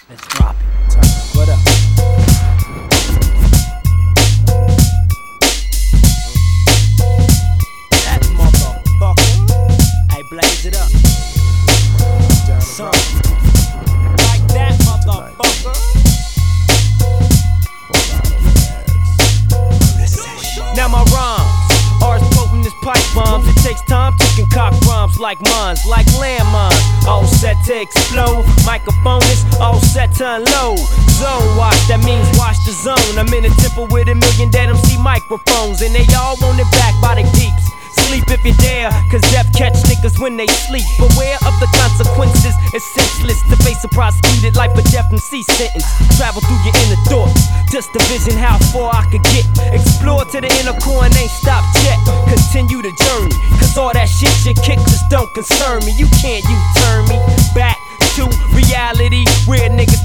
Let's drop it. What up? That motherfucker. Hey, blaze it up. Son. Like that motherfucker. Now my rhymes are as potent as pipe bombs. It takes time to concoct rhymes like mines, like landmines. All set to explode. Microphone is all set to unload. Zone watch, that means watch the zone. I'm in a temple with 1 million dead MC microphones, and they all want it back by the deeps. Sleep if you dare, cause death catch niggas when they sleep. Beware of the consequences, it's senseless to face a prosecuted life or death MC sentence. Travel through your inner thoughts, just to vision how far I could get. Explore to the inner core and ain't stopped yet. Continue the journey, cause all that shit you kick just don't concern me. You can't U-turn me back to reality, where niggas